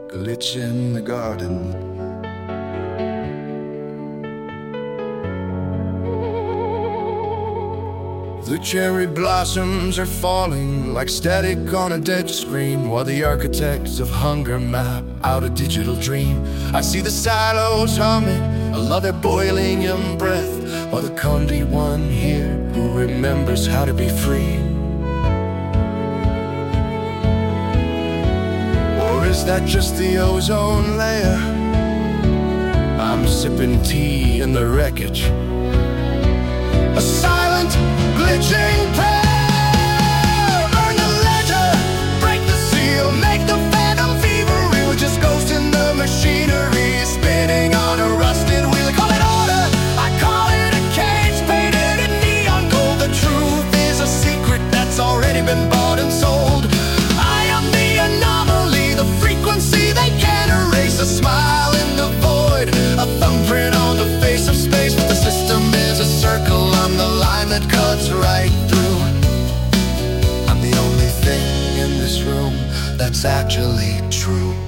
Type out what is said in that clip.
glitch in the garden. The cherry blossoms are falling like static on a dead screen, while the architects of hunger map out a digital dream. I see the silos humming, I love their boiling young breath, while the only one here who remembers how to be free. Or is that just the ozone layer? I'm sipping tea in the wreckage, a silent, glitching prayer. Burn the ledger, break the seal, make the phantom fever real. Just ghost in the machinery, spinning on a rusted wheel. I call it order, I call it a cage, painted in neon gold. The truth is a secret that's already been bought and sold. I am the anomaly, the frequency they can't erase. A smile in the void, a thumbprint on the face of space. But the system is a circle on the line that cuts right through. I'm the only thing in this room that's actually true.